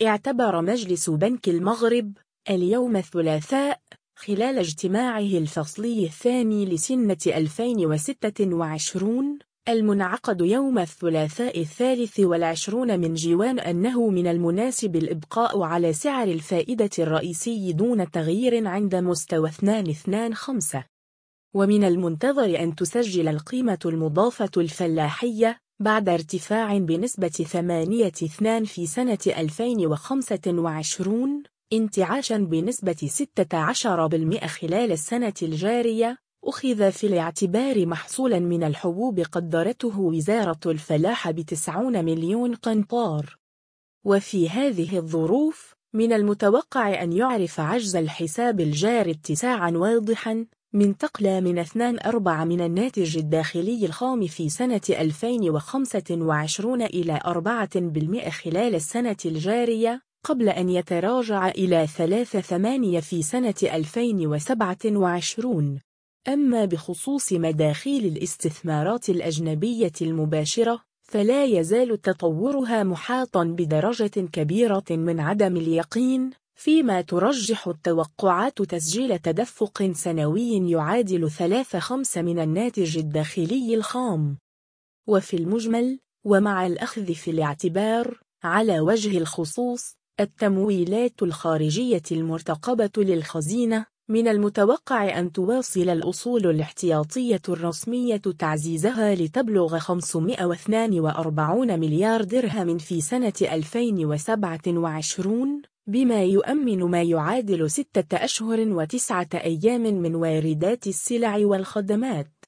اعتبر مجلس بنك المغرب اليوم الثلاثاء خلال اجتماعه الفصلي الثاني لسنة 2026 المنعقد يوم الثلاثاء 23 من جوان أنه من المناسب الإبقاء على سعر الفائدة الرئيسي دون تغيير عند مستوى 2.25، ومن المنتظر أن تسجل القيمة المضافة الفلاحية بعد ارتفاع بنسبة 8.2 في سنة 2025 انتعاشا بنسبة 16% خلال السنة الجارية، أخذ في الاعتبار محصولا من الحبوب قدرته وزارة الفلاحة ب90 مليون قنطار. وفي هذه الظروف من المتوقع أن يعرف عجز الحساب الجاري اتساعا واضحا من تقلى من 2.4 من الناتج الداخلي الخام في سنة 2025 إلى 4% خلال السنة الجارية، قبل أن يتراجع إلى 3.8 في سنة 2027. أما بخصوص مداخيل الاستثمارات الأجنبية المباشرة فلا يزال تطورها محاطا بدرجة كبيرة من عدم اليقين، فيما ترجح التوقعات تسجيل تدفق سنوي يعادل 3.5 من الناتج الداخلي الخام. وفي المجمل ومع الأخذ في الاعتبار على وجه الخصوص التمويلات الخارجية المرتقبة للخزينة، من المتوقع أن تواصل الأصول الاحتياطية الرسمية تعزيزها لتبلغ 542 مليار درهم في سنة 2027، بما يؤمن ما يعادل 6 أشهر و9 أيام من واردات السلع والخدمات.